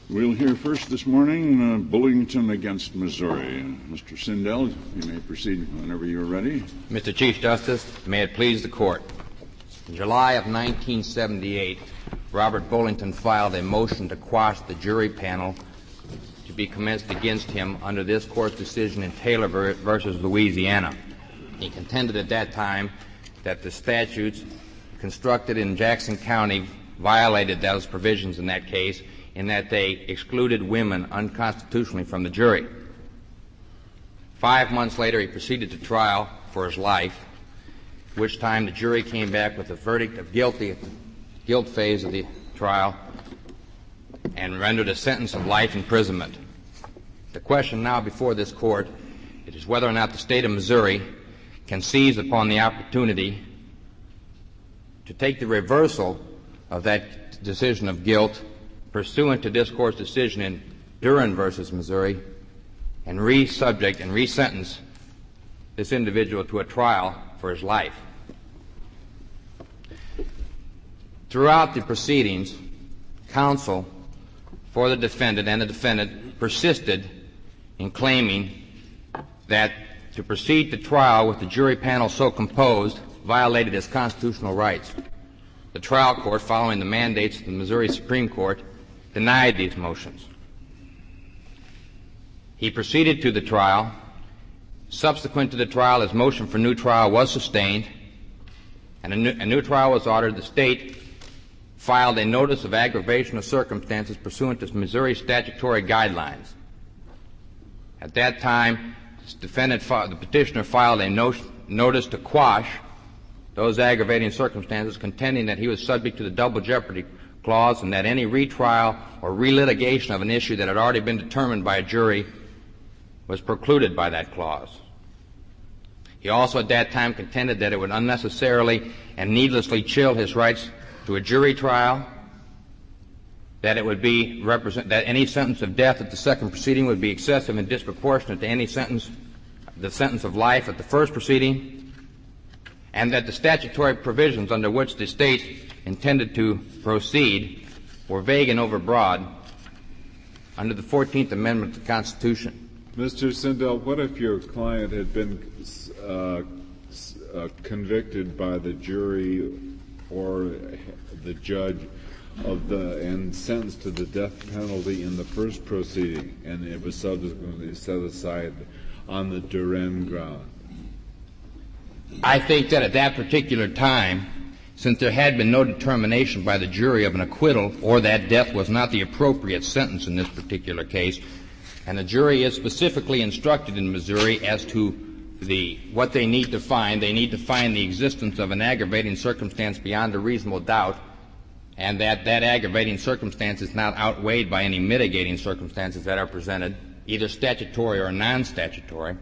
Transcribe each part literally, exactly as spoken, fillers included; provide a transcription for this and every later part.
We'll hear first this morning uh, Bullington against Missouri. Mister Sindel, you may proceed whenever you're ready. Mister Chief Justice, may it please the Court. In July of nineteen seventy-eight, Robert Bullington filed a motion to quash the jury panel to be commenced against him under this Court's decision in Taylor versus Louisiana. He contended at that time that the statutes constructed in Jackson County violated those provisions in that case in that they excluded women unconstitutionally from the jury. Five months later, he proceeded to trial for his life, which time the jury came back with a verdict of guilty at the guilt phase of the trial and rendered a sentence of life imprisonment. The question now before this Court it is whether or not the state of Missouri can seize upon the opportunity to take the reversal of that decision of guilt pursuant to this Court's decision in Duren versus Missouri and re-subject and re-sentence this individual to a trial for his life. Throughout the proceedings, counsel for the defendant and the defendant persisted in claiming that to proceed to trial with the jury panel so composed violated his constitutional rights. The trial court, following the mandates of the Missouri Supreme Court, denied these motions. He proceeded to the trial. Subsequent to the trial, his motion for new trial was sustained, and a new, a new trial was ordered. The state filed a notice of aggravation of circumstances pursuant to Missouri statutory guidelines. At that time, the defendant, the petitioner filed a no, notice to quash those aggravating circumstances, contending that he was subject to the double jeopardy clause and that any retrial or relitigation of an issue that had already been determined by a jury was precluded by that clause. He also at that time contended that it would unnecessarily and needlessly chill his rights to a jury trial, that it would be represent that any sentence of death at the second proceeding would be excessive and disproportionate to any sentence, the sentence of life at the first proceeding, and that the statutory provisions under which the state intended to proceed were vague and overbroad under the fourteenth Amendment to the Constitution. Mister Sindel, what if your client had been uh, uh, convicted by the jury or the judge of the and sentenced to the death penalty in the first proceeding, and it was subsequently set aside on the Duren ground? I think that at that particular time, since there had been no determination by the jury of an acquittal or that death was not the appropriate sentence in this particular case, and the jury is specifically instructed in Missouri as to the what they need to find. They need to find the existence of an aggravating circumstance beyond a reasonable doubt, and that that aggravating circumstance is not outweighed by any mitigating circumstances that are presented, either statutory or non-statutory.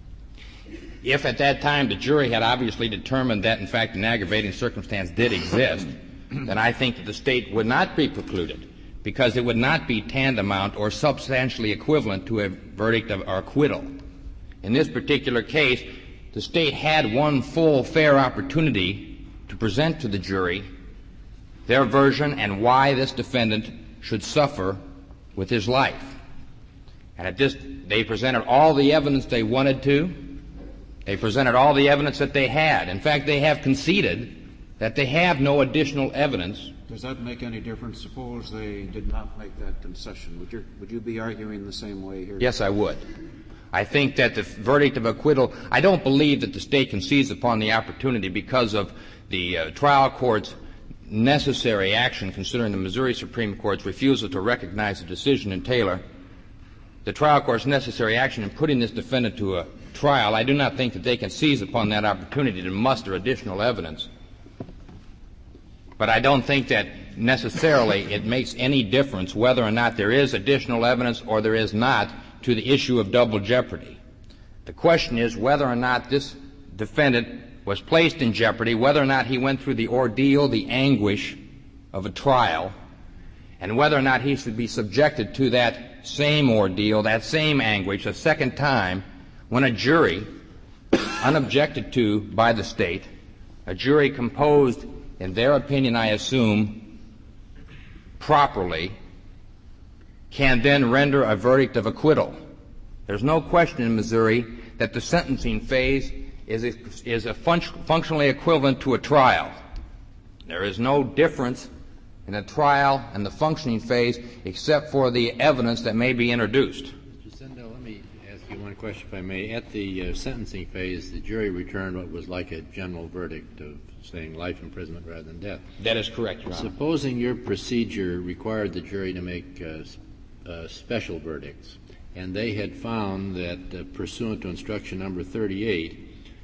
If at that time the jury had obviously determined that, in fact, an aggravating circumstance did exist, then I think that the state would not be precluded, because it would not be tantamount or substantially equivalent to a verdict of or acquittal. In this particular case, the state had one full, fair opportunity to present to the jury their version and why this defendant should suffer with his life. And at this, they presented all the evidence they wanted to. They presented all the evidence that they had. In fact, they have conceded that they have no additional evidence. Does that make any difference? Suppose they did not make that concession. Would you, would you be arguing the same way here? Yes, I would. I think that the verdict of acquittal, I don't believe that the state can seize upon the opportunity because of the uh, trial court's necessary action, considering the Missouri Supreme Court's refusal to recognize the decision in Taylor. The trial court's necessary action in putting this defendant to a trial, I do not think that they can seize upon that opportunity to muster additional evidence. But I don't think that necessarily it makes any difference whether or not there is additional evidence or there is not to the issue of double jeopardy. The question is whether or not this defendant was placed in jeopardy, whether or not he went through the ordeal, the anguish of a trial, and whether or not he should be subjected to that same ordeal, that same anguish, a second time when a jury, unobjected to by the state, a jury composed, in their opinion, I assume, properly, can then render a verdict of acquittal. There's no question in Missouri that the sentencing phase is, a, is a fun- functionally equivalent to a trial. There is no difference in a trial and the functioning phase except for the evidence that may be introduced. Mister Sindel, let me ask you one question, if I may. At the uh, sentencing phase, the jury returned what was like a general verdict of saying life imprisonment rather than death. That is correct, Your Honor. Supposing your procedure required the jury to make uh, uh, special verdicts, and they had found that uh, pursuant to instruction number thirty-eight,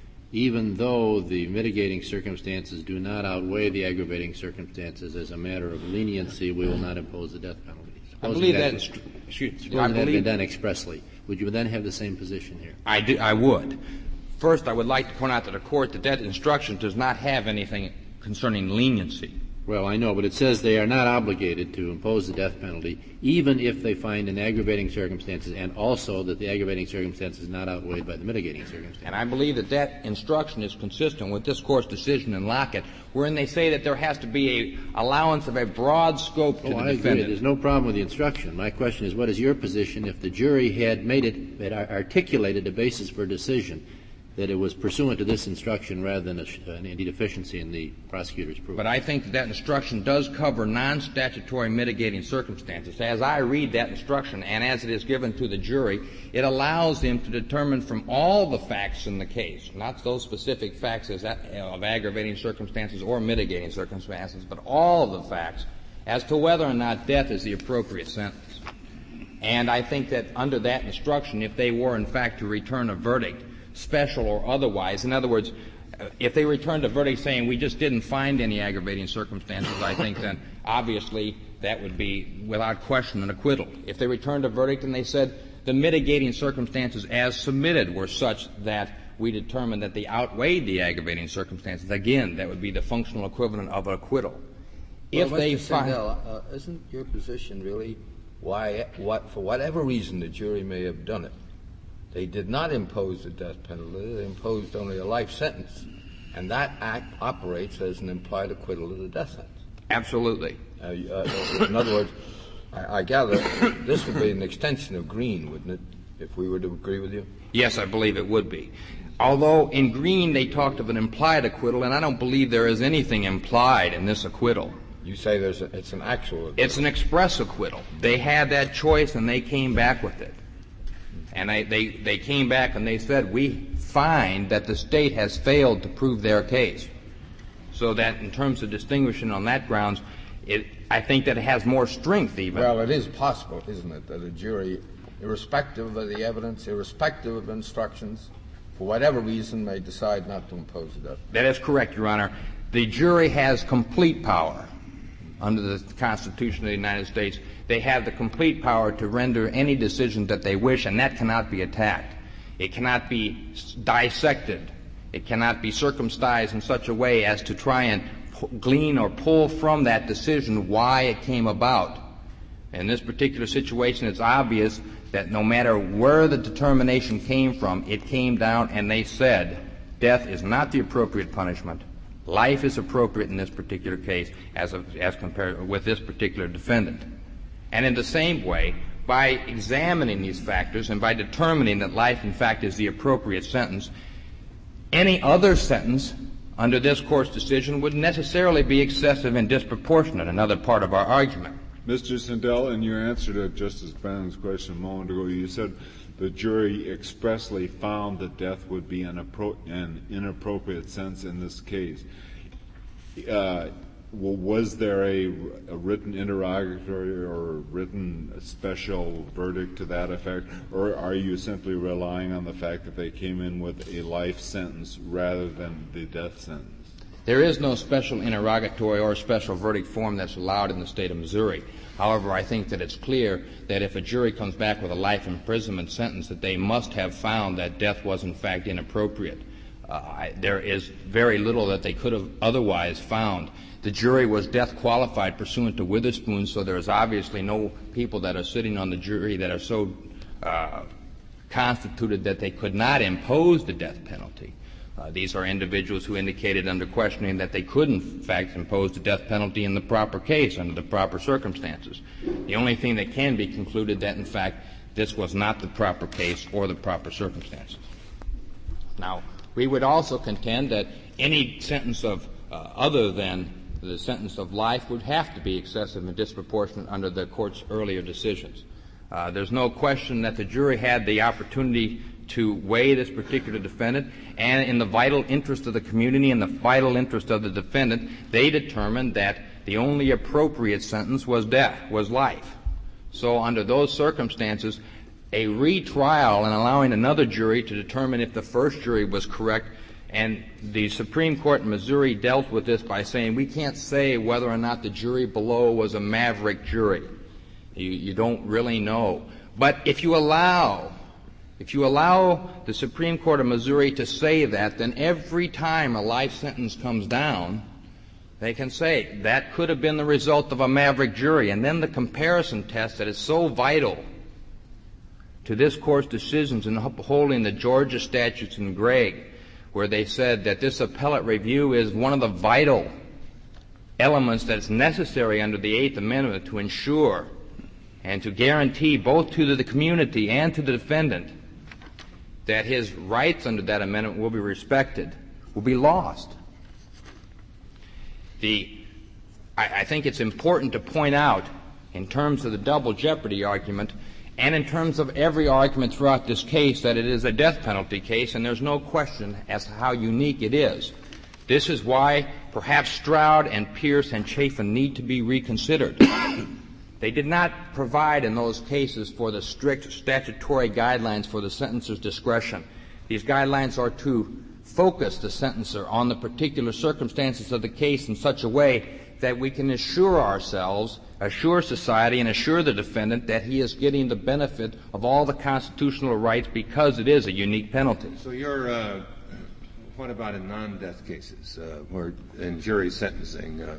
even though the mitigating circumstances do not outweigh the aggravating circumstances, as a matter of leniency, we will not impose the death penalty. I believe that, that, instru- excuse, supposing I that had believe been done expressly, would you then have the same position here? I, do, I would. First, I would like to point out to the court that that instruction does not have anything concerning leniency. Well, I know, but it says they are not obligated to impose the death penalty, even if they find an aggravating circumstances, and also that the aggravating circumstance is not outweighed by the mitigating circumstances. And I believe that that instruction is consistent with this Court's decision in Lockett, wherein they say that there has to be a allowance of a broad scope to oh, the I defendant. Agree. There's no problem with the instruction. My question is, what is your position if the jury had made it, had articulated a basis for a decision that it was pursuant to this instruction rather than a, an deficiency in the prosecutor's proof? But I think that that instruction does cover non-statutory mitigating circumstances. As I read that instruction and as it is given to the jury, it allows them to determine from all the facts in the case, not those specific facts as a, of aggravating circumstances or mitigating circumstances, but all of the facts as to whether or not death is the appropriate sentence. And I think that under that instruction, if they were in fact to return a verdict, special or otherwise. In other words, if they returned a verdict saying we just didn't find any aggravating circumstances, I think then obviously that would be without question an acquittal. If they returned a verdict and they said the mitigating circumstances as submitted were such that we determined that they outweighed the aggravating circumstances, again, that would be the functional equivalent of an acquittal. Well, if they Mister find, Sindel, uh, isn't your position really why, what, for whatever reason the jury may have done it, they did not impose the death penalty. They imposed only a life sentence. And that act operates as an implied acquittal of the death sentence. Absolutely. Uh, uh, in other words, I, I gather this would be an extension of Green, wouldn't it, if we were to agree with you? Yes, I believe it would be. Although in Green they talked of an implied acquittal, and I don't believe there is anything implied in this acquittal. You say there's a, it's an actual acquittal. It's an express acquittal. They had that choice and they came back with it. And they, they, they came back and they said, we find that the state has failed to prove their case. So that in terms of distinguishing on that grounds, it, I think that it has more strength even. Well, it is possible, isn't it, that a jury, irrespective of the evidence, irrespective of instructions, for whatever reason may decide not to impose the death. That is correct, Your Honor. The jury has complete power under the Constitution of the United States. They have the complete power to render any decision that they wish, and that cannot be attacked. It cannot be dissected. It cannot be circumcised in such a way as to try and p- glean or pull from that decision why it came about. In this particular situation, it's obvious that no matter where the determination came from, it came down and they said death is not the appropriate punishment. Life is appropriate in this particular case as, a, as compared with this particular defendant. And in the same way, by examining these factors and by determining that life, in fact, is the appropriate sentence, any other sentence under this Court's decision would necessarily be excessive and disproportionate, another part of our argument. Mister Sindel, in your answer to Justice Bannon's question a moment ago, you said the jury expressly found that death would be an, appro- an inappropriate sentence in this case. Uh, Well, was there a, a written interrogatory or a written special verdict to that effect, or are you simply relying on the fact that they came in with a life sentence rather than the death sentence? There is no special interrogatory or special verdict form that's allowed in the state of Missouri. However, I think that it's clear that if a jury comes back with a life imprisonment sentence, that they must have found that death was in fact inappropriate. Uh, I, there is very little that they could have otherwise found. The jury was death qualified pursuant to Witherspoon, so there is obviously no people that are sitting on the jury that are so uh, constituted that they could not impose the death penalty. Uh, these are individuals who indicated under questioning that they could, in fact, impose the death penalty in the proper case under the proper circumstances. The only thing that can be concluded that, in fact, this was not the proper case or the proper circumstances. Now, we would also contend that any sentence of uh, other than the sentence of life would have to be excessive and disproportionate under the Court's earlier decisions. Uh, there's no question that the jury had the opportunity to weigh this particular defendant, and in the vital interest of the community and the vital interest of the defendant, they determined that the only appropriate sentence was death, was life. So under those circumstances, a retrial and allowing another jury to determine if the first jury was correct, and the Supreme Court in Missouri dealt with this by saying we can't say whether or not the jury below was a maverick jury. You, you don't really know. But if you allow If you allow the Supreme Court of Missouri to say that, then every time a life sentence comes down, they can say that could have been the result of a maverick jury. And then the comparison test that is so vital to this Court's decisions in upholding the Georgia statutes in Gregg, where they said that this appellate review is one of the vital elements that's necessary under the Eighth Amendment to ensure and to guarantee both to the community and to the defendant that his rights under that amendment will be respected, will be lost. The, I, I think it's important to point out, in terms of the double jeopardy argument, and in terms of every argument throughout this case, that it is a death penalty case, and there's no question as to how unique it is. This is why perhaps Stroud and Pierce and Chafin need to be reconsidered. They did not provide in those cases for the strict statutory guidelines for the sentencer's discretion. These guidelines are to focus the sentencer on the particular circumstances of the case in such a way that we can assure ourselves, assure society, and assure the defendant that he is getting the benefit of all the constitutional rights because it is a unique penalty. So you're, uh, what about in non-death cases, uh, where in jury sentencing, uh,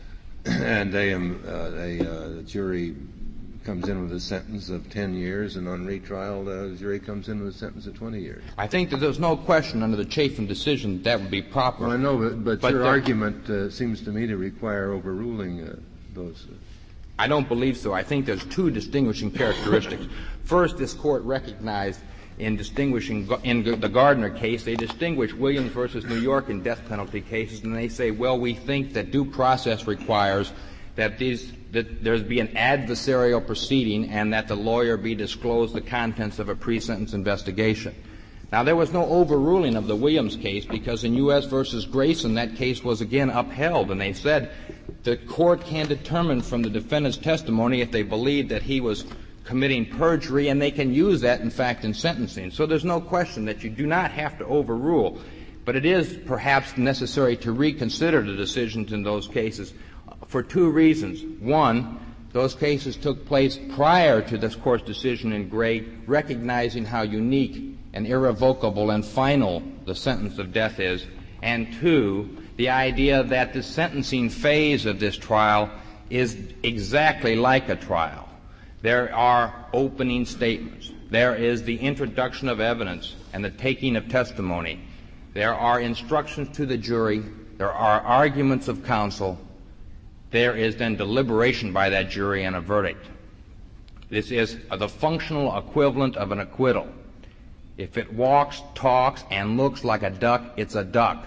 and they, um, uh, they, uh, the jury comes in with a sentence of ten years, and on retrial, uh, the jury comes in with a sentence of twenty years. I think that there's no question under the Chafin decision that would be proper. Well, I know, but, but, but your there, argument uh, seems to me to require overruling uh, those. Uh, I don't believe so. I think there's two distinguishing characteristics. First, this Court recognized in distinguishing in the Gardner case, they distinguish Williams versus New York in death penalty cases, and they say, well, we think that due process requires that these that there's be an adversarial proceeding and that the lawyer be disclosed the contents of a pre-sentence investigation. Now, there was no overruling of the Williams case because in U S versus Grayson, that case was again upheld, and they said the Court can determine from the defendant's testimony if they believe that he was committing perjury, and they can use that, in fact, in sentencing. So there's no question that you do not have to overrule, but it is perhaps necessary to reconsider the decisions in those cases for two reasons. One, those cases took place prior to this Court's decision in Gray, recognizing how unique and irrevocable and final the sentence of death is, and two, the idea that the sentencing phase of this trial is exactly like a trial. There are opening statements. There is the introduction of evidence and the taking of testimony. There are instructions to the jury. There are arguments of counsel. There is then deliberation by that jury and a verdict. This is the functional equivalent of an acquittal. If it walks, talks, and looks like a duck, it's a duck.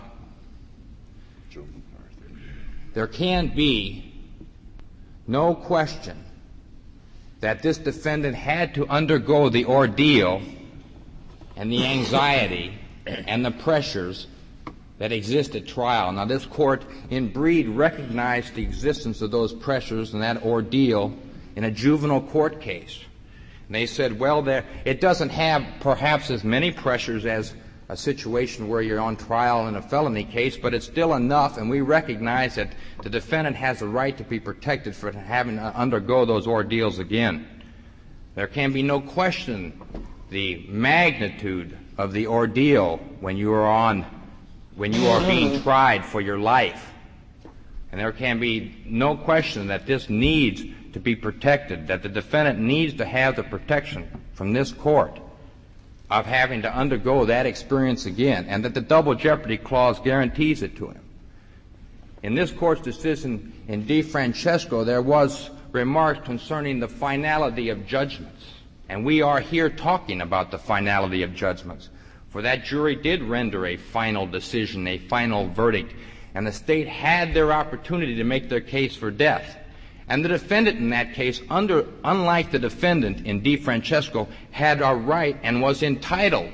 There can be no question that this defendant had to undergo the ordeal and the anxiety and the pressures that exist at trial. Now, this Court in Breed recognized the existence of those pressures and that ordeal in a juvenile court case. And they said, well, there, it doesn't have perhaps as many pressures as a situation where you're on trial in a felony case, but it's still enough, and we recognize that the defendant has a right to be protected for having to undergo those ordeals again. There can be no question the magnitude of the ordeal when you are on, when you are being tried for your life. And there can be no question that this needs to be protected, that the defendant needs to have the protection from this Court. of having to undergo that experience again, and that the double jeopardy clause guarantees it to him. In this Court's decision in DeFrancesco, there was remarks concerning the finality of judgments, and we are here talking about the finality of judgments, for that jury did render a final decision, a final verdict, and the state had their opportunity to make their case for death. And the defendant in that case, under, unlike the defendant in DeFrancesco, had a right and was entitled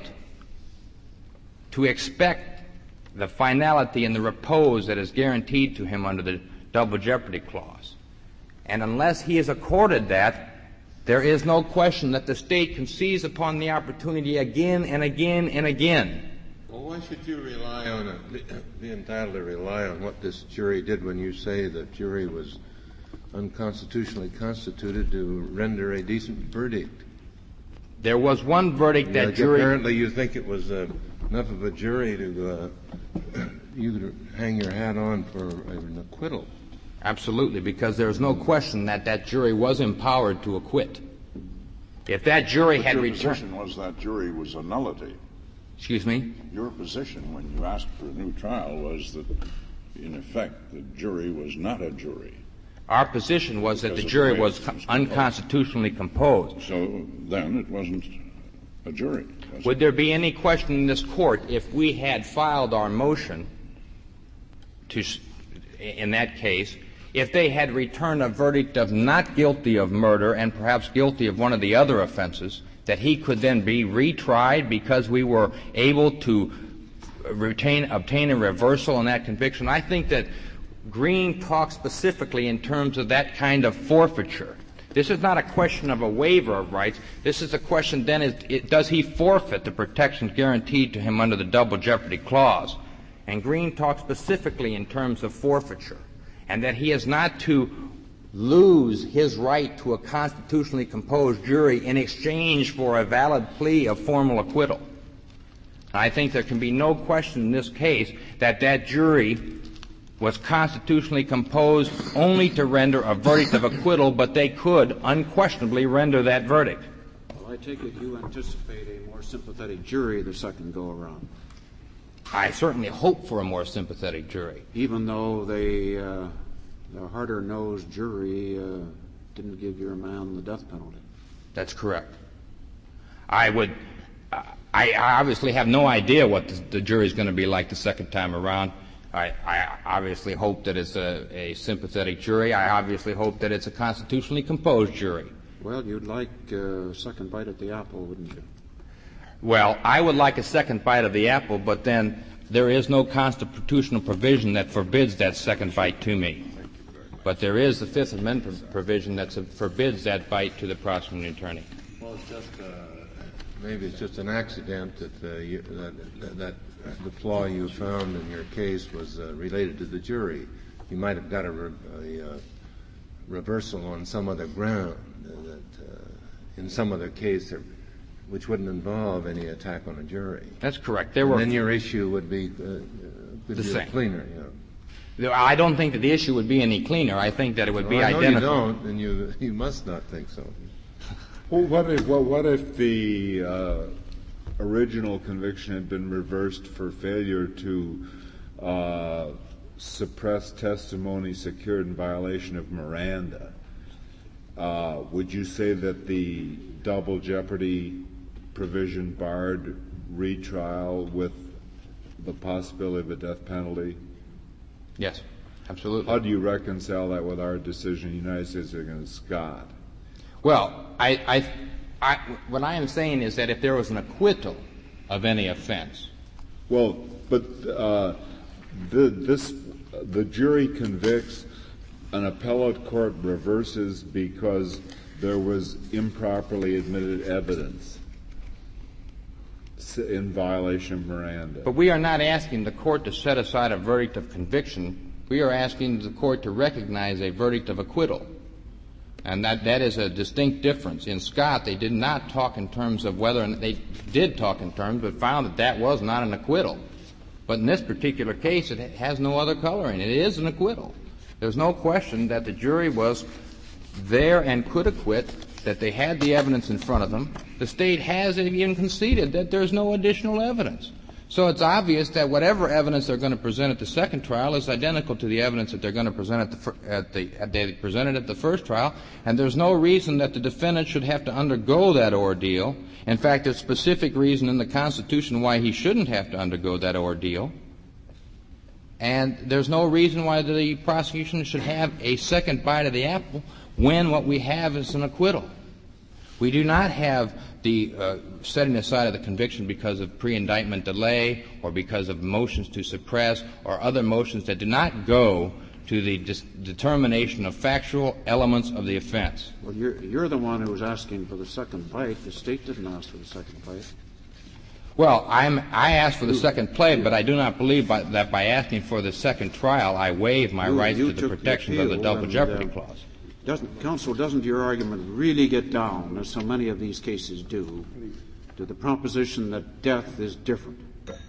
to expect the finality and the repose that is guaranteed to him under the double jeopardy clause. And unless he is accorded that, there is no question that the state can seize upon the opportunity again and again and again. Well, why should you rely on it, be entitled to rely on what this jury did when you say the jury was unconstitutionally constituted to render a decent verdict? There was one verdict that yeah, jury... Apparently you think it was uh, enough of a jury to uh, you could hang your hat on for an acquittal. Absolutely, because there's no question that that jury was empowered to acquit. If that jury but had your returned... Your position was that jury was a nullity. Excuse me? Your position when you asked for a new trial was that, in effect, the jury was not a jury. Our position was that the jury the was was unconstitutionally composed. So then it wasn't a jury. Would there be any question in this Court if we had filed our motion to, in that case, if they had returned a verdict of not guilty of murder and perhaps guilty of one of the other offenses, that he could then be retried because we were able to retain, obtain a reversal in that conviction? I think that Green talks specifically in terms of that kind of forfeiture. This is not a question of a waiver of rights. This is a question then, is, it, does he forfeit the protections guaranteed to him under the double jeopardy clause? And Green talks specifically in terms of forfeiture, and that he is not to lose his right to a constitutionally composed jury in exchange for a valid plea of formal acquittal. I think there can be no question in this case that that jury was constitutionally composed only to render a verdict of acquittal, but they could unquestionably render that verdict. Well, I take it you anticipate a more sympathetic jury the second go-around. I certainly hope for a more sympathetic jury. Even though they, uh, the harder-nosed jury uh, didn't give your man the death penalty. That's correct. I would, uh, I obviously have no idea what the, the jury is going to be like the second time around. I, I obviously hope that it's a, a sympathetic jury. I obviously hope that it's a constitutionally composed jury. Well, you'd like a second bite at the apple, wouldn't you? Well, I would like a second bite of the apple, but then there is no constitutional provision that forbids that second bite to me. But there is the Fifth Amendment provision that forbids that bite to the prosecuting attorney. Well, it's just uh, maybe it's just an accident that, uh, you, that, that the flaw you found in your case was uh, related to the jury. You might have got a, re- a uh, reversal on some other ground uh, that uh, in some other case there, which wouldn't involve any attack on a jury. That's correct. There and were then your issue would be uh, would the be same. Cleaner. You know. I don't think that the issue would be any cleaner. I think that it would well, be I know identical. you don't, and you you must not think so. Well, what if well, what if the uh, original conviction had been reversed for failure to uh, suppress testimony secured in violation of Miranda? Uh, would you say that the double jeopardy provision barred retrial with the possibility of a death penalty? Yes, absolutely. How do you reconcile that with our decision in the United States against Scott? Well, I, I, I, what I am saying is that if there was an acquittal of any offense. Well, but uh, the, this, the jury convicts, an appellate court reverses because there was improperly admitted evidence in violation of Miranda. But we are not asking the court to set aside a verdict of conviction. We are asking the court to recognize a verdict of acquittal. And that, that is a distinct difference. In Scott, they did not talk in terms of whether, and they did talk in terms, but found that that was not an acquittal. But in this particular case, it has no other coloring. It is an acquittal. There's no question that the jury was there and could acquit that they had the evidence in front of them. The State has even conceded that there's no additional evidence. So it's obvious that whatever evidence they're going to present at the second trial is identical to the evidence that they're going to present at the, fir- at the at they presented at the first trial, and there's no reason that the defendant should have to undergo that ordeal. In fact, there's specific reason in the Constitution why he shouldn't have to undergo that ordeal. And there's no reason why the prosecution should have a second bite of the apple when what we have is an acquittal. We do not have the uh, setting aside of the conviction because of pre-indictment delay or because of motions to suppress or other motions that do not go to the dis- determination of factual elements of the offense. Well, you're, you're the one who was asking for the second bite. The State didn't ask for the second bite. Well, I'm, I asked for the second play, but I do not believe by, that by asking for the second trial I waive my you, rights you to the protections of the double and, jeopardy uh, clause. Doesn't, counsel, doesn't your argument really get down, as so many of these cases do, to the proposition that death is different?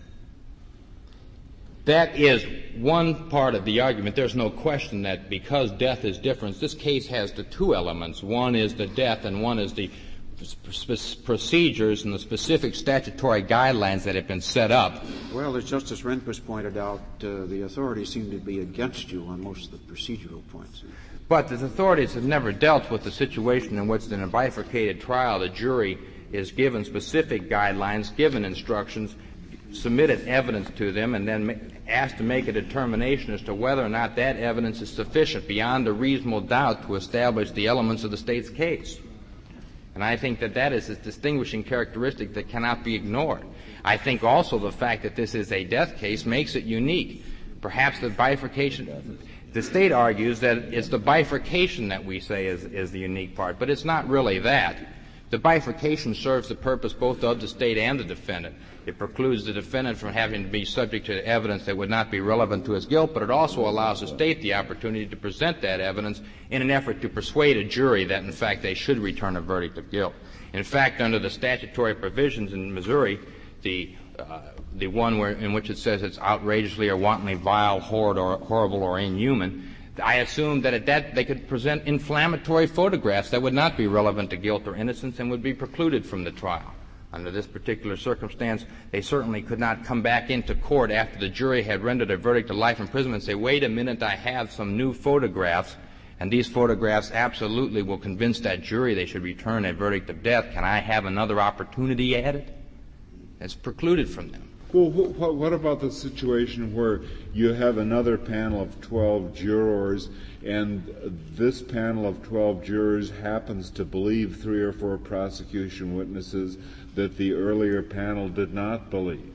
That is one part of the argument. There's no question that because death is different, this case has the two elements. One is the death and one is the sp- procedures and the specific statutory guidelines that have been set up. Well, as Justice Rehnquist pointed out, uh, the authorities seem to be against you on most of the procedural points. But the authorities have never dealt with the situation in which in a bifurcated trial the jury is given specific guidelines, given instructions, submitted evidence to them, and then ma- asked to make a determination as to whether or not that evidence is sufficient beyond a reasonable doubt to establish the elements of the State's case. And I think that that is a distinguishing characteristic that cannot be ignored. I think also the fact that this is a death case makes it unique. Perhaps the bifurcation... The State argues that it's the bifurcation that we say is, is the unique part, but it's not really that. The bifurcation serves the purpose both of the State and the defendant. It precludes the defendant from having to be subject to evidence that would not be relevant to his guilt, but it also allows the State the opportunity to present that evidence in an effort to persuade a jury that, in fact, they should return a verdict of guilt. In fact, under the statutory provisions in Missouri, the uh, the one where, in which it says it's outrageously or wantonly vile, horrid, or horrible, or inhuman, I assume that at that they could present inflammatory photographs that would not be relevant to guilt or innocence and would be precluded from the trial. Under this particular circumstance, they certainly could not come back into court after the jury had rendered a verdict of life imprisonment and say, wait a minute, I have some new photographs, and these photographs absolutely will convince that jury they should return a verdict of death. Can I have another opportunity at it? It's precluded from them. Well, what, what about the situation where you have another panel of twelve jurors, and this panel of twelve jurors happens to believe three or four prosecution witnesses that the earlier panel did not believe?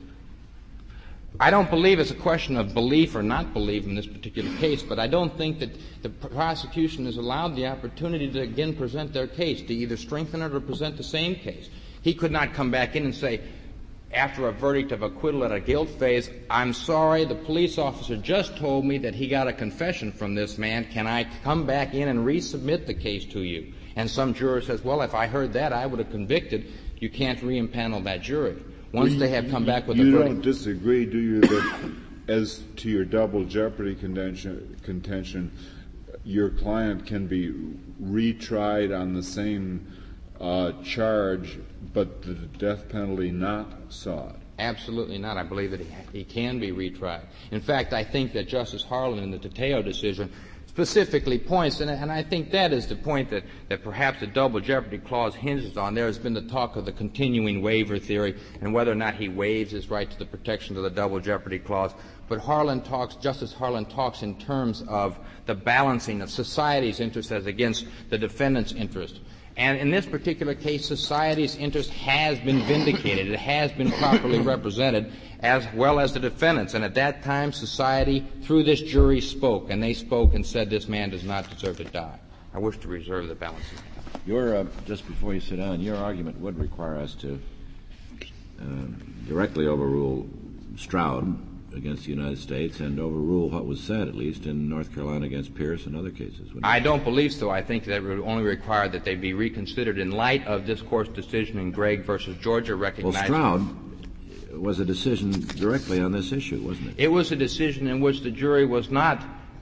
I don't believe it's a question of belief or not belief in this particular case, but I don't think that the prosecution is allowed the opportunity to again present their case, to either strengthen it or present the same case. He could not come back in and say, after a verdict of acquittal at a guilt phase, I'm sorry, the police officer just told me that he got a confession from this man. Can I come back in and resubmit the case to you? And some juror says, well, if I heard that, I would have convicted. You can't re-impanel that jury. Once well, they have come back with you a verdict. You don't disagree, do you, that as to your double jeopardy contention, contention your client can be retried on the same uh, charge, but the death penalty not sought? Absolutely not. I believe that he, he can be retried. In fact, I think that Justice Harlan in the Tateo decision specifically points, and, and I think that is the point that, that perhaps the double jeopardy clause hinges on. There has been the talk of the continuing waiver theory and whether or not he waives his right to the protection of the double jeopardy clause. But Harlan talks, Justice Harlan talks in terms of the balancing of society's interest as against the defendant's interest. And in this particular case, society's interest has been vindicated. It has been properly represented, as well as the defendant's. And at that time, society, through this jury, spoke. And they spoke and said this man does not deserve to die. I wish to reserve the balance of time. Your, uh, just before you sit down, your argument would require us to uh, directly overrule Stroud against the United States and overrule what was said, at least, in North Carolina against Pierce and other cases. I don't believe so. I think that it would only require that they be reconsidered in light of this Court's decision in Gregg versus Georgia, recognizing... Well, Stroud was a decision directly on this issue, wasn't it? It was a decision in which the jury was not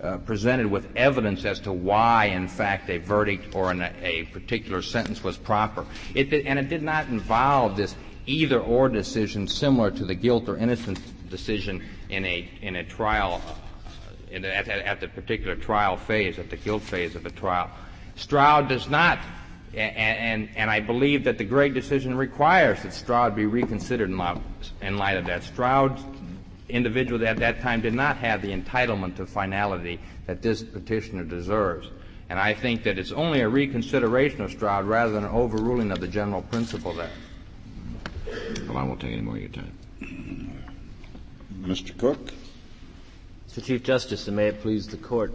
uh, presented with evidence as to why, in fact, a verdict or an, a particular sentence was proper. It did, and it did not involve this either-or decision similar to the guilt or innocence decision in a in a trial, uh, in a, at, at the particular trial phase, at the guilt phase of a trial. Stroud does not, and, and, and I believe that the Gregg decision requires that Stroud be reconsidered in light, in light of that. Stroud's individual at that time did not have the entitlement to finality that this petitioner deserves. And I think that it's only a reconsideration of Stroud rather than an overruling of the general principle there. Well, I won't take any more of your time. Mister Cook? Mister Chief Justice, and may it please the Court,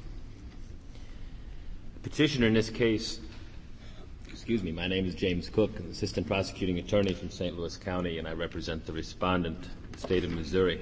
the petitioner in this case, excuse me, my name is James Cook, I'm Assistant Prosecuting Attorney from Saint Louis County, and I represent the respondent, the state of Missouri.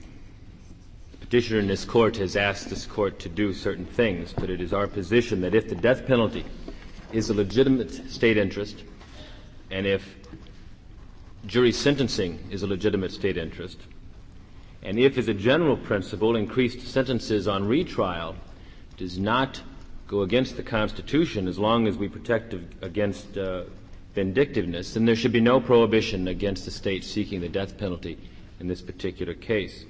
The petitioner in this court has asked this court to do certain things, but it is our position that if the death penalty is a legitimate state interest, and if jury sentencing is a legitimate state interest, and if, as a general principle, increased sentences on retrial does not go against the Constitution as long as we protect against uh, vindictiveness, then there should be no prohibition against the state seeking the death penalty in this particular case.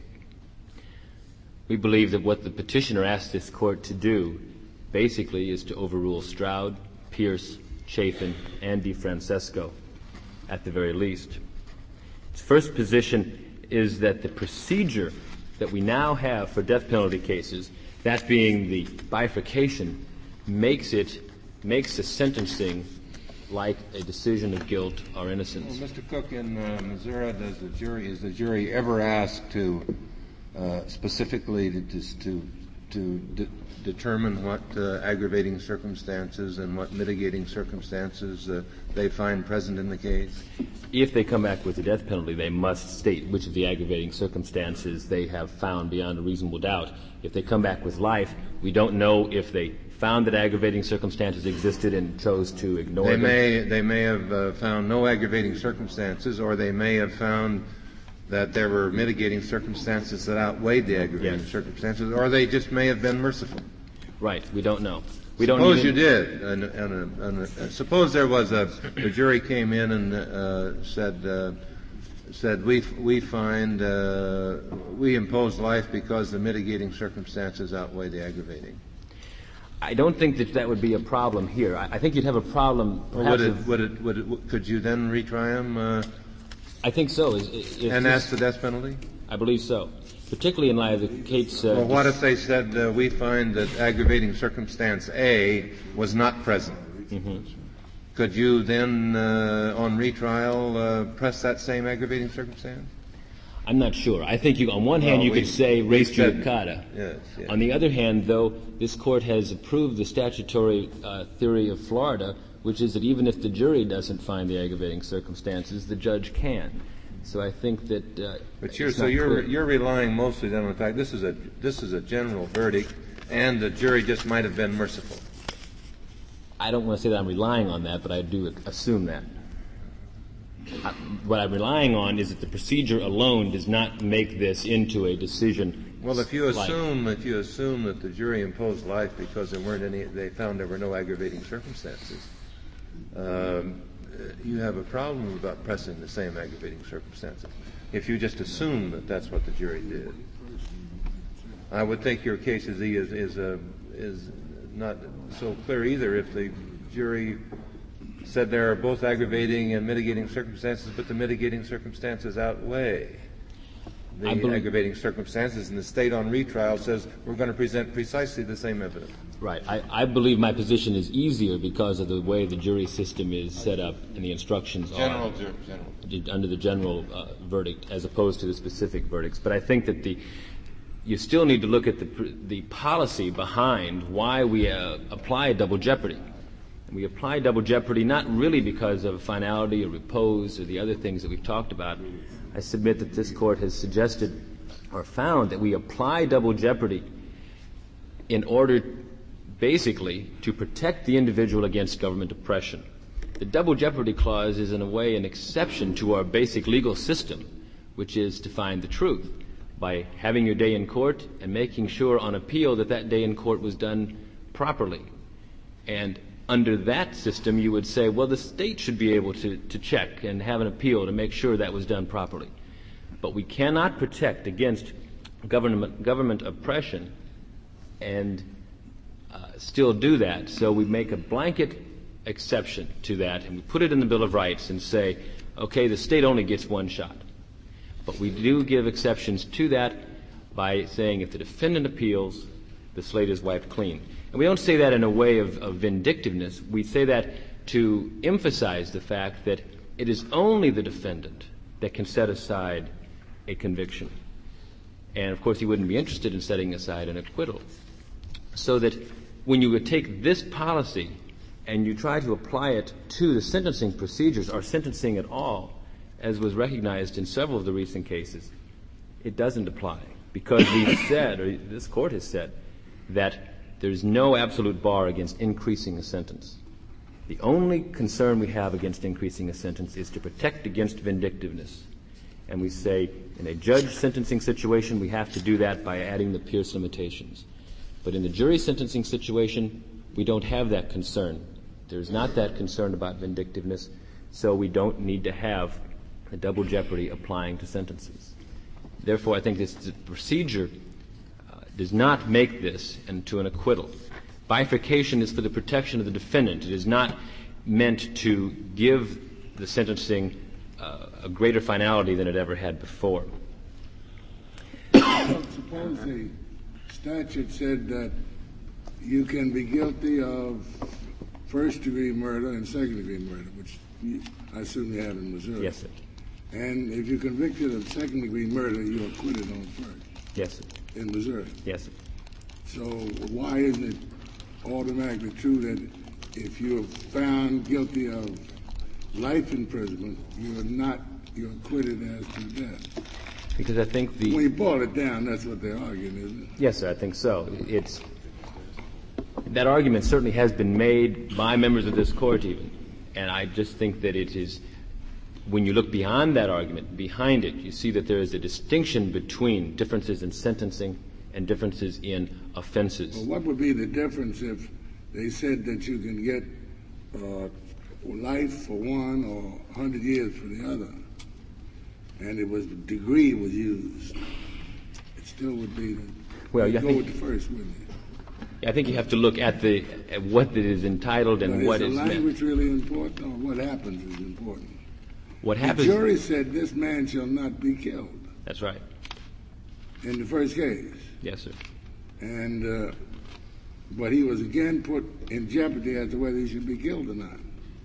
We believe that what the petitioner asked this court to do basically is to overrule Stroud, Pierce, Chafin, and DeFrancesco at the very least. Its first position is that the procedure that we now have for death penalty cases, that being the bifurcation, makes it makes the sentencing like a decision of guilt or innocence. Well, Mister Cook, in uh, Missouri, does the jury is the jury ever asked to uh, specifically to to to de- determine what uh, aggravating circumstances and what mitigating circumstances uh, they find present in the case? If they come back with the death penalty, they must state which of the aggravating circumstances they have found beyond a reasonable doubt. If they come back with life, we don't know if they found that aggravating circumstances existed and chose to ignore they them. May, they may have uh, found no aggravating circumstances, or they may have found that there were mitigating circumstances that outweighed the aggravating yes. circumstances, or they just may have been merciful. Right. We don't know. We suppose don't even, you did. And, and, and, and suppose there was a the jury came in and uh, said uh, said we we find uh, we impose life because the mitigating circumstances outweigh the aggravating. I don't think that that would be a problem here. I, I think you'd have a problem. Well, would, it, would it? Would it? Could you then retry him? Uh, I think so. Is, is and this, ask the death penalty? I believe so, particularly in light of the Kate's. Uh, well, what if they said uh, we find that aggravating circumstance A was not present? Mm-hmm. Could you then, uh, on retrial, uh, press that same aggravating circumstance? I'm not sure. I think you, on one hand, well, you we, could say res said, judicata. Yes, yes. On the other hand, though, this court has approved the statutory uh, theory of Florida, which is that even if the jury doesn't find the aggravating circumstances, the judge can. So I think that. Uh, but you're so you're clear. you're relying mostly then on the fact this is a this is a general verdict, and the jury just might have been merciful. I don't want to say that I'm relying on that, but I do assume that. I, what I'm relying on is that the procedure alone does not make this into a decision. Well, if you like, assume if you assume that the jury imposed life because there weren't any, they found there were no aggravating circumstances, um, you have a problem about pressing the same aggravating circumstances. If you just assume that that's what the jury did, I would think your case is is is, uh, is not so clear either. If the jury said there are both aggravating and mitigating circumstances, but the mitigating circumstances outweigh the aggravating circumstances, and the state on retrial says we're going to present precisely the same evidence. Right. I, I believe my position is easier because of the way the jury system is set up and the instructions general, are general. under the general uh, verdict as opposed to the specific verdicts. But I think that the you still need to look at the the policy behind why we uh, apply double jeopardy. We apply double jeopardy not really because of finality or repose or the other things that we've talked about. I submit that this court has suggested or found that we apply double jeopardy in order basically to protect the individual against government oppression. The double jeopardy clause is in a way an exception to our basic legal system, which is to find the truth. by having your day in court and making sure on appeal that that day in court was done properly. And under that system, you would say, well, the state should be able to, to check and have an appeal to make sure that was done properly. But we cannot protect against government, government oppression and uh, still do that. So we make a blanket exception to that, and we put it in the Bill of Rights and say, okay, the state only gets one shot. But we do give exceptions to that by saying if the defendant appeals, the slate is wiped clean. And we don't say that in a way of, of vindictiveness. We say that to emphasize the fact that it is only the defendant that can set aside a conviction. And, of course, he wouldn't be interested in setting aside an acquittal. So that when you would take this policy and you try to apply it to the sentencing procedures or sentencing at all, as was recognized in several of the recent cases, it doesn't apply because we've said, or this court has said, that there's no absolute bar against increasing a sentence. The only concern we have against increasing a sentence is to protect against vindictiveness. And we say in a judge sentencing situation, we have to do that by adding the Pierce limitations. But in the jury sentencing situation, we don't have that concern. There's not that concern about vindictiveness, so we don't need to have a double jeopardy applying to sentences. Therefore, I think this procedure uh, does not make this into an acquittal. Bifurcation is for the protection of the defendant. It is not meant to give the sentencing uh, a greater finality than it ever had before. Well, suppose the statute said that you can be guilty of first-degree murder and second-degree murder, which I assume you have in Missouri. Yes, sir. And if you're convicted of second-degree murder, you're acquitted on first. Yes, sir. In Missouri. Yes, sir. So why isn't it automatically true that if you're found guilty of life imprisonment, you're not, you're acquitted as to death? Because I think the... When you boil it down, that's what they're arguing, isn't it? Yes, sir, I think so. It's... That argument certainly has been made by members of this court even. And I just think that it is... When you look beyond that argument, behind it, you see that there is a distinction between differences in sentencing and differences in offenses. Well, what would be the difference if they said that you can get uh, life for one or one hundred years for the other, and it was the degree was used? It still would be the, well, you go think, with the first, wouldn't you? I think you have to look at the at what it is entitled and but what is meant. Is the language meant. really important, or what happens is important? What happens? The jury said this man shall not be killed. That's right. In the first case. Yes, sir. And, uh, but he was again put in jeopardy as to whether he should be killed or not.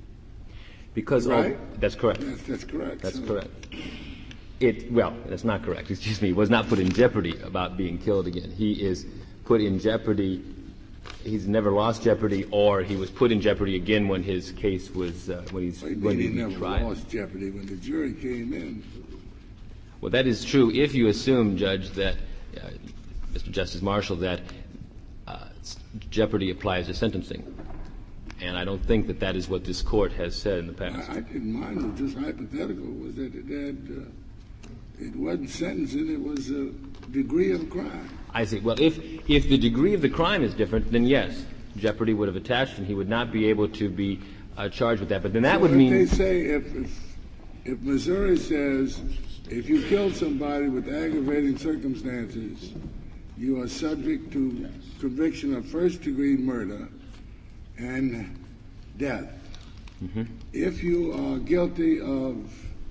Because right? all, that's correct. That's, that's correct. That's so. correct. It well, that's not correct. Excuse me. He was not put in jeopardy about being killed again. He is put in jeopardy. He's never lost jeopardy, or he was put in jeopardy again when his case was uh, when he's well, when he he never tried. lost jeopardy when the jury came in. Well, that is true if you assume, Judge, that uh, Mister Justice Marshall, that uh, jeopardy applies to sentencing, and I don't think that that is what this court has said in the past. I, I didn't mind. It was just hypothetical. Was that it had uh, it wasn't sentencing; it was a degree of crime. I see. Well, if if the degree of the crime is different, then yes, jeopardy would have attached, and he would not be able to be uh, charged with that. But then that so would if mean they say if, if if Missouri says if you kill somebody with aggravating circumstances, you are subject to conviction of first-degree murder and death. Mm-hmm. If you are guilty of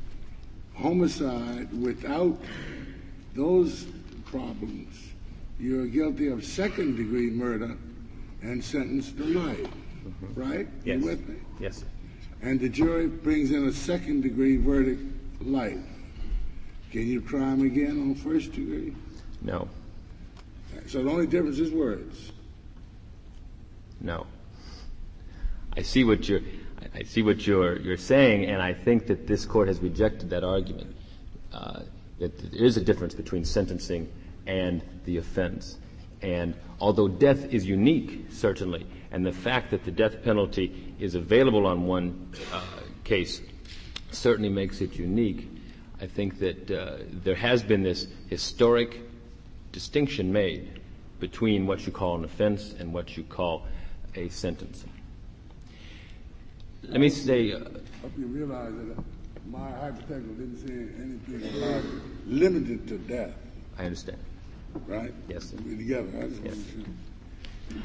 homicide without those problems, you're guilty of second-degree murder and sentenced to life. Mm-hmm. Right? Yes. You with me? Yes, sir. And the jury brings in a second-degree verdict, life. Can you try him again on first degree? No. So the only difference is words. No. I see what you're. I see what you're you're saying, and I think that this court has rejected that argument. Uh, that there is a difference between sentencing and the offense. And although death is unique, certainly, and the fact that the death penalty is available on one uh, case certainly makes it unique, I think that uh, there has been this historic distinction made between what you call an offense and what you call a sentence. Let me say... Uh, I hope you realize that my hypothetical didn't say anything about limited to death. I understand. Right? Yes, sir. We're together. I just yes. want to sure.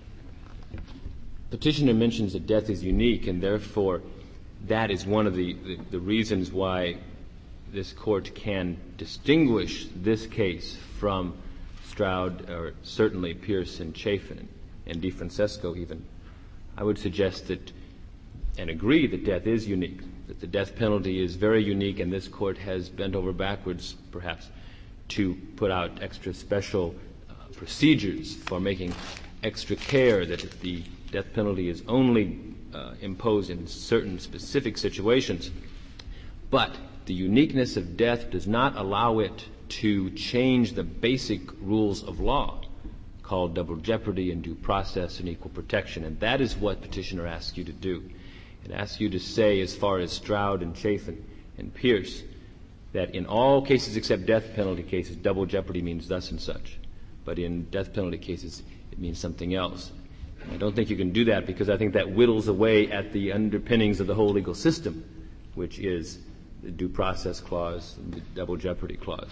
Petitioner mentions that death is unique, and therefore that is one of the, the, the reasons why this court can distinguish this case from Stroud, or certainly Pierce and Chafin, and DeFrancesco even. I would suggest that, and agree that death is unique, that the death penalty is very unique, and this court has bent over backwards, perhaps, to put out extra special uh, procedures for making extra care that if the death penalty is only uh, imposed in certain specific situations. But the uniqueness of death does not allow it to change the basic rules of law called double jeopardy and due process and equal protection. And that is what petitioner asks you to do. It asks you to say, as far as Stroud and Chafin and Pierce, that in all cases except death penalty cases, double jeopardy means thus and such. But in death penalty cases, it means something else. I don't think you can do that because I think that whittles away at the underpinnings of the whole legal system, which is the due process clause and the double jeopardy clause.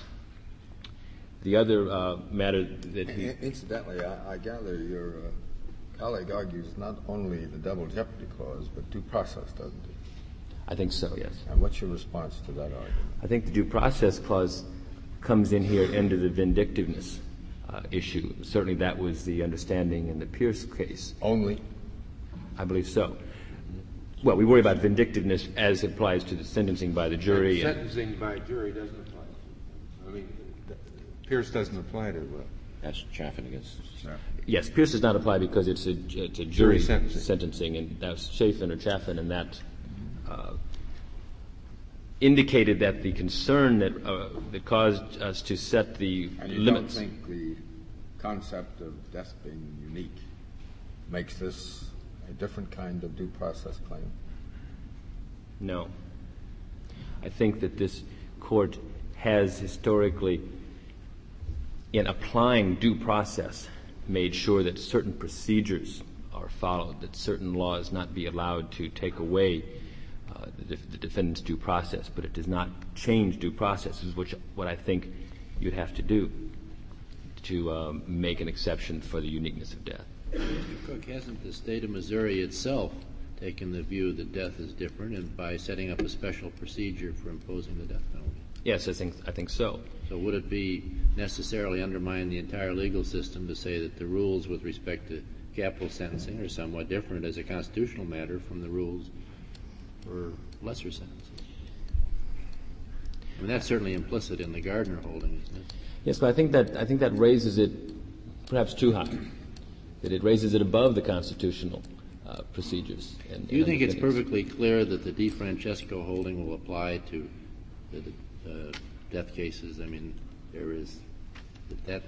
The other uh, matter that he... Incidentally, I, I gather your uh, colleague argues not only the double jeopardy clause, but due process, doesn't he? I think so, yes. And what's your response to that argument? I think the due process clause comes in here under the vindictiveness Uh, issue. Certainly that was the understanding in the Pierce case. Only? I believe so. Well, we worry about vindictiveness as it applies to the sentencing by the jury. And sentencing by jury doesn't apply. I mean, Pierce doesn't apply to uh, That's Chafin against... No. Yes, Pierce does not apply because it's a, it's a jury, jury sentencing. sentencing, and that's Chafin or Chaffin, and that uh, indicated that the concern that uh, that caused us to set the and you limits. don't think the concept of death being unique makes this a different kind of due process claim? No. I think that this court has historically, in applying due process, made sure that certain procedures are followed, that certain laws not be allowed to take away Uh, the, def- the defendant's due process, but it does not change due processes, which what I think you'd have to do to um, make an exception for the uniqueness of death. Mister Cook, hasn't the state of Missouri itself taken the view that death is different, and by setting up a special procedure for imposing the death penalty? Yes, I think I think so. So would it be necessarily undermine the entire legal system to say that the rules with respect to capital sentencing are somewhat different as a constitutional matter from the rules for lesser sentences? I mean, that's certainly implicit in the Gardner holding, isn't it? Yes, but I think that I think that raises it perhaps too high. That it raises it above the constitutional uh, procedures. And, Do you and think it's perfectly clear that the DeFrancesco holding will apply to the uh, death cases? I mean, there is that.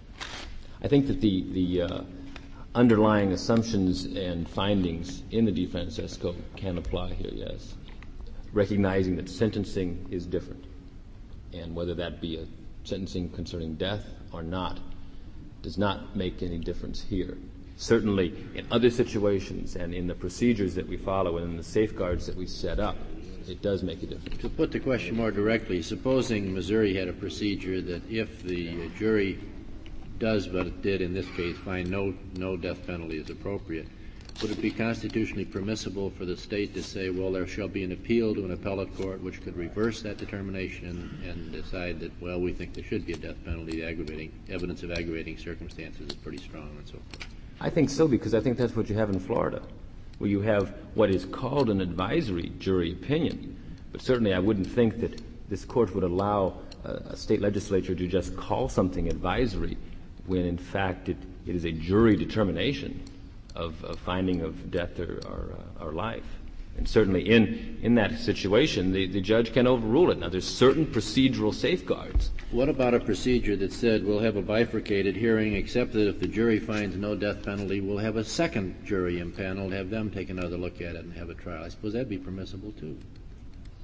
I think that the the uh, underlying assumptions and findings in the DeFrancesco can apply here, yes. Recognizing that sentencing is different, and whether that be a sentencing concerning death or not does not make any difference here. Certainly in other situations and in the procedures that we follow and in the safeguards that we set up, it does make a difference. To put the question more directly, supposing Missouri had a procedure that if the jury does what it did in this case, find no no death penalty is appropriate, would it be constitutionally permissible for the state to say, well, there shall be an appeal to an appellate court which could reverse that determination and decide that, well, we think there should be a death penalty, the aggravating evidence of aggravating circumstances is pretty strong and so forth? I think so, because I think that's what you have in Florida, where you have what is called an advisory jury opinion. But certainly I wouldn't think that this court would allow a, a state legislature to just call something advisory when in fact it, it is a jury determination of, of finding of death or, or, uh, or life. And certainly in, in that situation, the, the judge can overrule it. Now, there's certain procedural safeguards. What about a procedure that said we'll have a bifurcated hearing, except that if the jury finds no death penalty, we'll have a second jury impaneled, have them take another look at it and have a trial? I suppose that'd be permissible, too.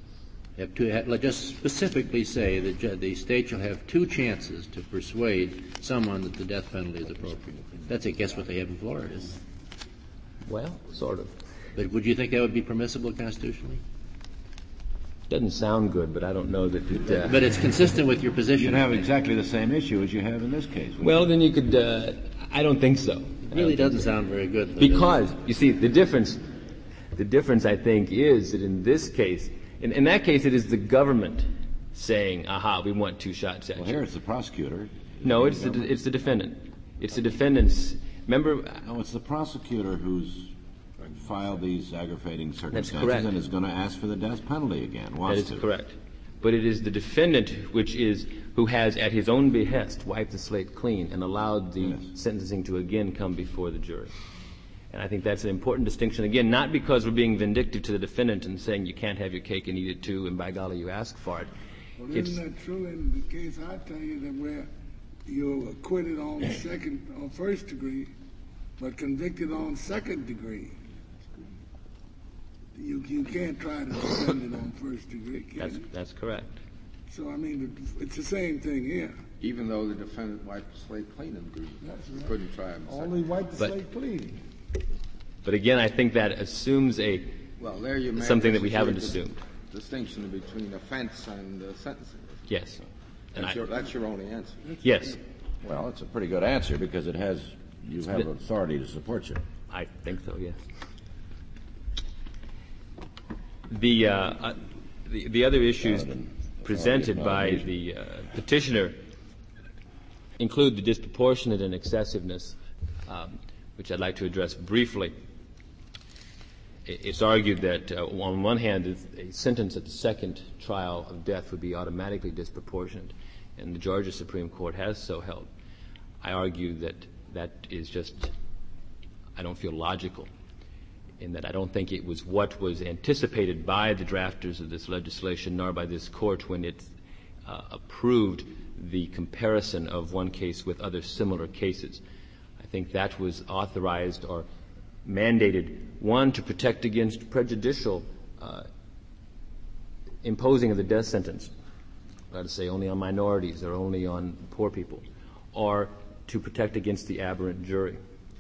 Have two, have, just specifically say that ju- the state shall have two chances to persuade someone that the death penalty is appropriate. That's, I guess, what they have in Florida. Well, sort of. But would you think that would be permissible constitutionally? Doesn't sound good, but I don't know that it... Uh, but it's consistent with your position. You have exactly the same issue as you have in this case. Well, then you could... Uh, I don't think so. It really doesn't sound very good. Though, because, you see, the difference, the difference, I think, is that in this case, in, in that case, it is the government saying, aha, we want two shots at well, you. Well, here it's the prosecutor. No, it's the, it's the defendant. It's the defendant's... Remember... No, it's the prosecutor who's filed these aggravating circumstances That's correct. and is going to ask for the death penalty again. That is to. correct. But it is the defendant which is who has, at his own behest, wiped the slate clean and allowed the yes. sentencing to again come before the jury. And I think that's an important distinction. Again, not because we're being vindictive to the defendant and saying you can't have your cake and eat it too, and by golly, you ask for it. Well, isn't that true in the case I tell you that where you're acquitted on second or first degree, but convicted on second degree? You you can't try to defend it on first degree, can that's, you? That's correct. So, I mean, it's the same thing here. Even though the defendant wiped the slate clean and you right. couldn't try him. Only wiped the but, slate clean. But again, I think that assumes a well, there you something that we haven't assumed. Distinction between offense and uh, sentencing. Yes. And that's, I, your, that's your only answer. Yes. Well, it's a pretty good answer because it has you have authority to support you. I think so, yes. The, uh, uh, the the other issues presented by the uh, petitioner include the disproportionate and excessiveness, um, which I'd like to address briefly. It's argued that, uh, on one hand, a sentence at the second trial of death would be automatically disproportionate, and the Georgia Supreme Court has so held. I argue that that is just, I don't feel logical, in that I don't think it was what was anticipated by the drafters of this legislation, nor by this court when it uh, approved the comparison of one case with other similar cases. I think that was authorized or mandated, one, to protect against prejudicial uh, imposing of the death sentence, let us say only on minorities or only on poor people, or to protect against the aberrant jury.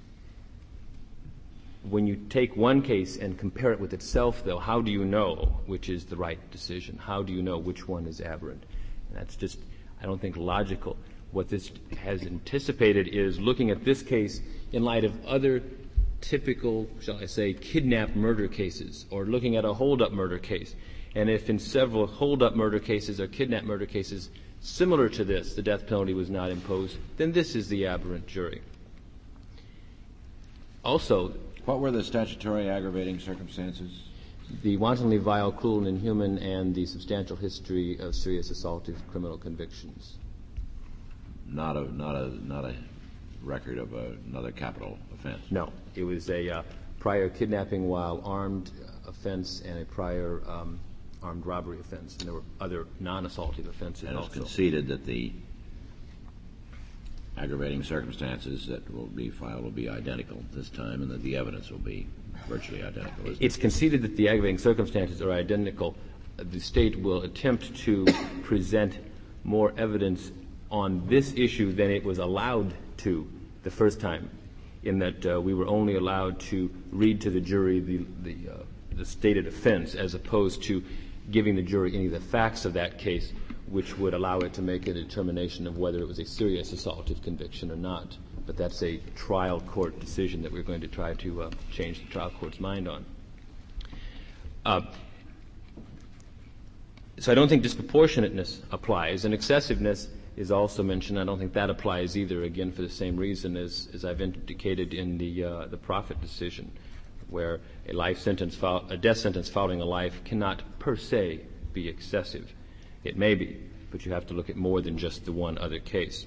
When you take one case and compare it with itself, though, how do you know which is the right decision? How do you know which one is aberrant? And that's just, I don't think, logical. What this has anticipated is looking at this case in light of other typical, shall I say, kidnap murder cases, or looking at a hold-up murder case. And if in several hold-up murder cases or kidnap murder cases similar to this, the death penalty was not imposed, then this is the aberrant jury. Also, what were the statutory aggravating circumstances? The wantonly vile, cruel, and inhuman, and the substantial history of serious assaultive criminal convictions. Not a not a not a record of a, another capital offense. No, it was a uh, prior kidnapping while armed offense and a prior um, armed robbery offense, and there were other non-assaultive offenses. And it's also conceded that the aggravating circumstances that will be filed will be identical this time, and that the evidence will be virtually identical. Isn't it's it? conceded that the aggravating circumstances are identical. The state will attempt to present more evidence on this issue than it was allowed to the first time, in that uh, we were only allowed to read to the jury the the, uh, the stated offense, as opposed to giving the jury any of the facts of that case, which would allow it to make a determination of whether it was a serious assaultive conviction or not. But that's a trial court decision that we're going to try to uh, change the trial court's mind on. Uh, so I don't think disproportionateness applies, and excessiveness is also mentioned. I don't think that applies either, again, for the same reason as, as I've indicated in the uh, the Prophet decision, where a life sentence, fo- a death sentence following a life cannot per se be excessive. It may be, but you have to look at more than just the one other case.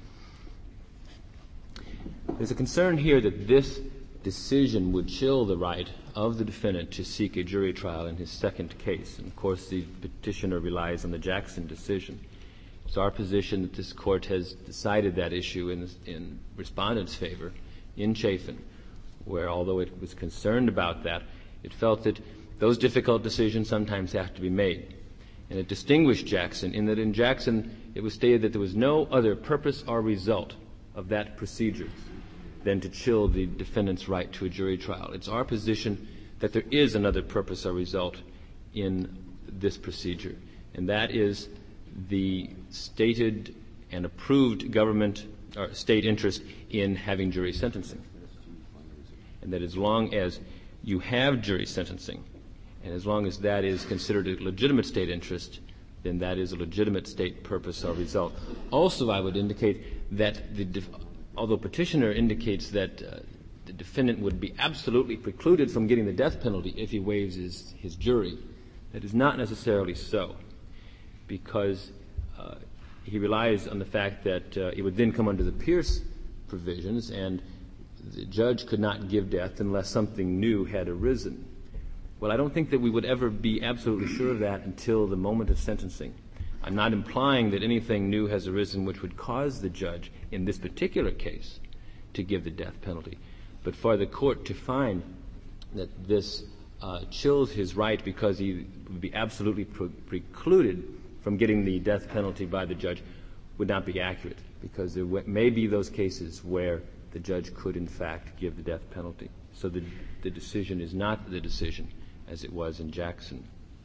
There's a concern here that this decision would chill the right of the defendant to seek a jury trial in his second case. And of course, the petitioner relies on the Jackson decision. It's our position that this court has decided that issue in, in respondent's favor in Chafin, where although it was concerned about that, it felt that those difficult decisions sometimes have to be made. And it distinguished Jackson in that in Jackson it was stated that there was no other purpose or result of that procedure than to chill the defendant's right to a jury trial. It's our position that there is another purpose or result in this procedure, and that is the stated and approved government or state interest in having jury sentencing. And that as long as you have jury sentencing, and as long as that is considered a legitimate state interest, then that is a legitimate state purpose or result. Also, I would indicate that the def- although petitioner indicates that uh, the defendant would be absolutely precluded from getting the death penalty if he waives his, his jury, that is not necessarily so, because uh, he relies on the fact that uh, it would then come under the Pierce provisions, and the judge could not give death unless something new had arisen. Well, I don't think that we would ever be absolutely sure of that until the moment of sentencing. I'm not implying that anything new has arisen which would cause the judge, in this particular case, to give the death penalty. But for the court to find that this uh, chills his right because he would be absolutely pre- precluded from getting the death penalty by the judge would not be accurate, because there w- may be those cases where the judge could, in fact, give the death penalty. So the, the decision is not the decision as it was in Jackson.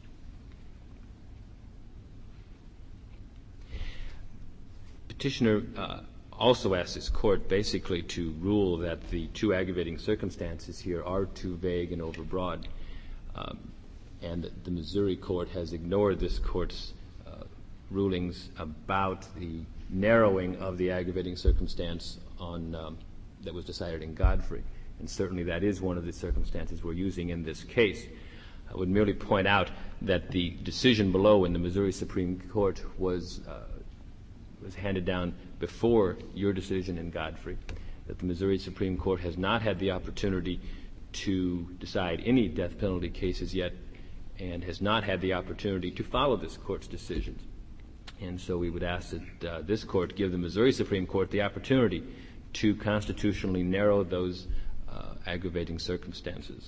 Petitioner uh, also asked this court basically to rule that the two aggravating circumstances here are too vague and overbroad, um, and the Missouri court has ignored this court's uh, rulings about the narrowing of the aggravating circumstance on um, that was decided in Godfrey, and certainly that is one of the circumstances we're using in this case. I would merely point out that the decision below in the Missouri Supreme Court was uh, was handed down before your decision in Godfrey, that the Missouri Supreme Court has not had the opportunity to decide any death penalty cases yet, and has not had the opportunity to follow this court's decisions. And so we would ask that uh, this court give the Missouri Supreme Court the opportunity to constitutionally narrow those uh, aggravating circumstances.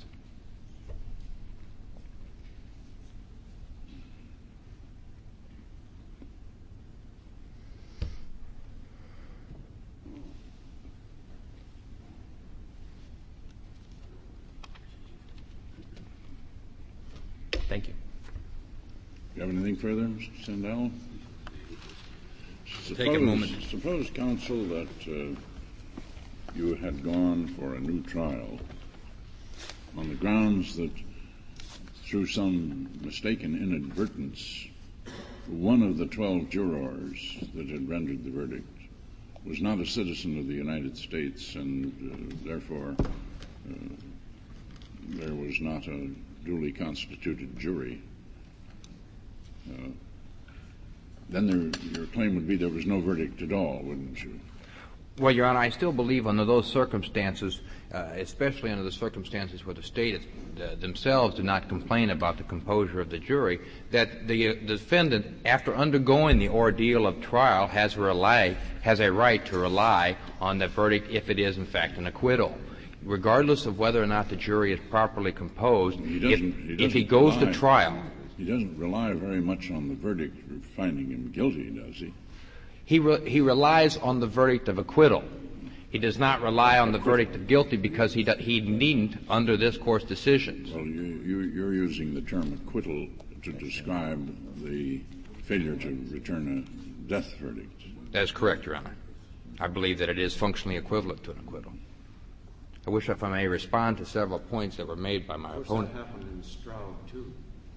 Thank you. Do you have anything further, Mister Sandell? Suppose, Take a moment. Suppose, counsel, that uh, you had gone for a new trial on the grounds that through some mistaken inadvertence, one of the twelve jurors that had rendered the verdict was not a citizen of the United States, and uh, therefore uh, there was not a duly constituted jury. Uh, then there, your claim would be there was no verdict at all, wouldn't you? Well, Your Honor, I still believe under those circumstances, uh, especially under the circumstances where the state is, uh, themselves do not complain about the composure of the jury, that the, uh, the defendant, after undergoing the ordeal of trial, has, rely, has a right to rely on the verdict if it is, in fact, an acquittal. Regardless of whether or not the jury is properly composed, he if, he doesn't if he goes rely, to trial. He doesn't rely very much on the verdict for finding him guilty, does he? He, re- he relies on the verdict of acquittal. He does not rely on the verdict of guilty because he, do- he needn't under this Court's decisions. Well, you, you, you're using the term acquittal to describe the failure to return a death verdict. That is correct, Your Honor. I believe that it is functionally equivalent to an acquittal. I wish if I may respond to several points that were made by my of course opponent. That happened in Stroud, too.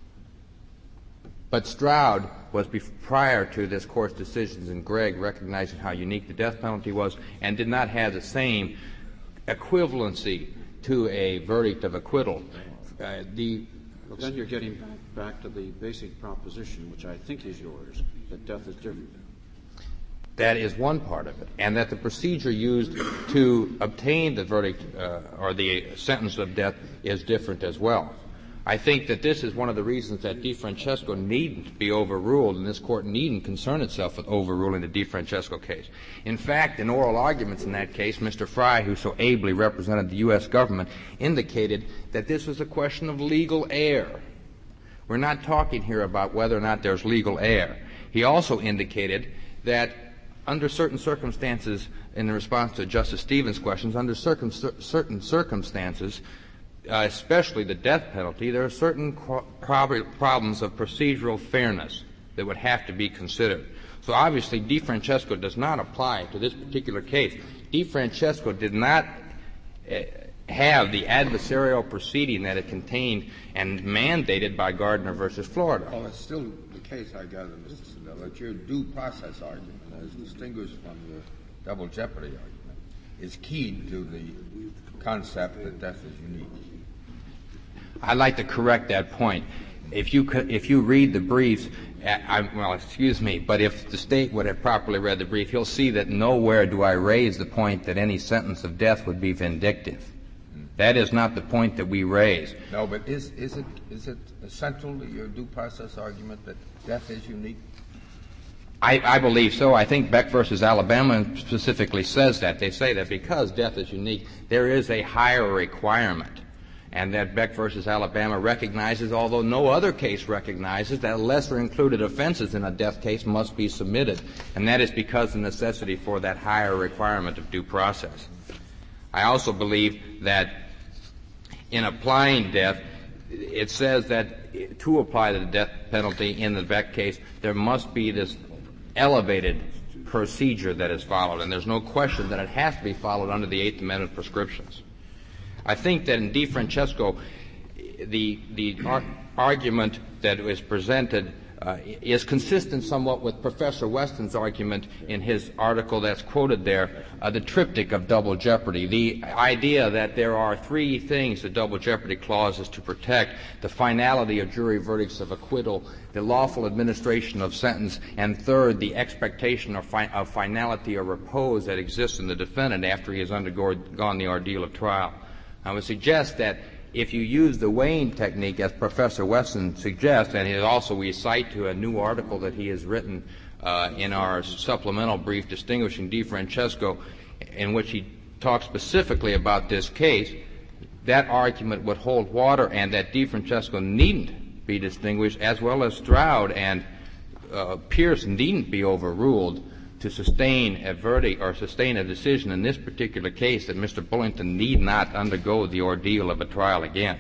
But Stroud was bef- prior to this Court's decisions in Gregg, recognizing how unique the death penalty was, and did not have the same equivalency to a verdict of acquittal. Uh, the Well, then you're getting back, back to the basic proposition, which I think is yours, that death is different. That is one part of it, and that the procedure used to obtain the verdict uh, or the sentence of death is different as well. I think that this is one of the reasons that DeFrancesco needn't be overruled, and this Court needn't concern itself with overruling the DeFrancesco case. In fact, in oral arguments in that case, Mister Fry, who so ably represented the U S government, indicated that this was a question of legal error, We're not talking here about whether or not there's legal error. He also indicated that under certain circumstances, in response to Justice Stevens' questions, under circum- certain circumstances, uh, especially the death penalty, there are certain qu- prob- problems of procedural fairness that would have to be considered. So obviously, DeFrancesco does not apply to this particular case. DeFrancesco did not uh, have the adversarial proceeding that it contained and mandated by Gardner versus Florida. Well, it's still the case, I gather, Mister Sandell, that your due process argument, as distinguished from your double jeopardy argument, is keyed to the concept that death is unique. I'd like to correct that point. If you could, if you read the briefs, I, well, excuse me, but if the State would have properly read the brief, you'll see that nowhere do I raise the point that any sentence of death would be vindictive. That is not the point that we raise. No, but is, is it is it essential to your due process argument that death is unique? I, I believe so. I think Beck versus Alabama specifically says that. They say that because death is unique, there is a higher requirement. And that Beck versus Alabama recognizes, although no other case recognizes, that lesser included offenses in a death case must be submitted. And that is because the necessity for that higher requirement of due process. I also believe that in applying death, it says that to apply the death penalty in the Beck case, there must be this elevated procedure that is followed. And there's no question that it has to be followed under the Eighth Amendment prescriptions. I think that in DeFrancesco, the the ar- argument that was presented uh, is consistent somewhat with Professor Weston's argument in his article that's quoted there, uh, the triptych of double jeopardy. The idea that there are three things the double jeopardy clause is to protect: the finality of jury verdicts of acquittal, the lawful administration of sentence, and third, the expectation of, fi- of finality or repose that exists in the defendant after he has undergone the ordeal of trial. I would suggest that if you use the weighing technique, as Professor Weston suggests, and it also we cite to a new article that he has written uh, in our supplemental brief distinguishing DeFrancesco, in which he talks specifically about this case, that argument would hold water, and that DeFrancesco needn't be distinguished, as well as Stroud and uh, Pierce needn't be overruled to sustain a verdict or sustain a decision in this particular case that Mister Bullington need not undergo the ordeal of a trial again.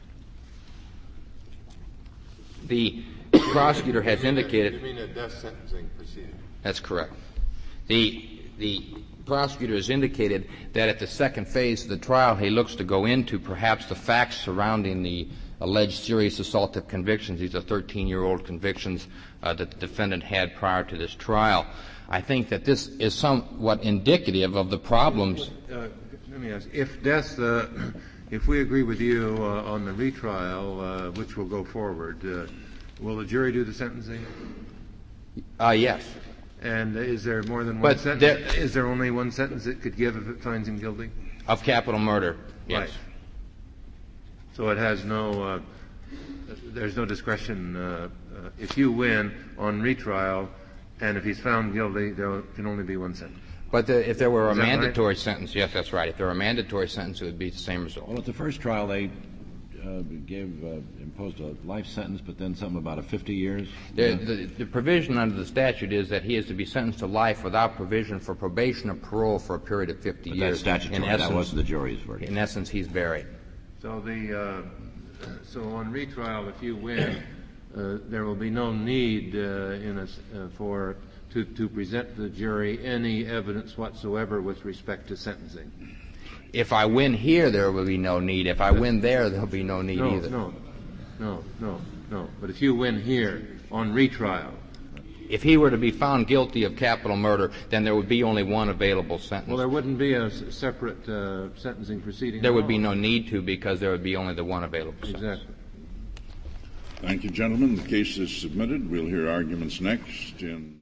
The prosecutor has indicated... You mean a death sentencing proceeding? That's correct. The, the prosecutor has indicated that at the second phase of the trial he looks to go into perhaps the facts surrounding the alleged serious assaultive convictions. These are thirteen-year-old convictions uh, that the defendant had prior to this trial. I think that this is somewhat indicative of the problems. Uh, let me ask, if death, uh, if we agree with you uh, on the retrial, uh, which will go forward, uh, will the jury do the sentencing? Uh, yes. And is there more than one but sentence? There, is there only one sentence it could give if it finds him guilty? Of capital murder, yes. Right. So it has no, uh, there's no discretion. Uh, uh, if you win on retrial, and if he's found guilty, there can only be one sentence. But the, if there were a Is that mandatory right? sentence, yes, that's right. If there were a mandatory sentence, it would be the same result. Well, at the first trial, they uh, gave uh, imposed a life sentence, but then something about a fifty years. The, Yeah. the, the provision under the statute is that he is to be sentenced to life without provision for probation or parole for a period of fifty But years. that's statutory. In essence, that wasn't the jury's verdict. In essence, he's buried. So the, uh, so on retrial, if you win, uh, there will be no need uh, in a, uh, for to, to present to the jury any evidence whatsoever with respect to sentencing. If I win here, there will be no need. If I win there, there will be no need no, either. No, no, no, no. But if you win here on retrial, if he were to be found guilty of capital murder, then there would be only one available sentence. well, there wouldn't be a s- separate uh, sentencing proceeding. There at would all. be no need to, because there would be only the one available sentence. Exactly. Thank you, gentlemen. The case is submitted. We'll hear arguments next in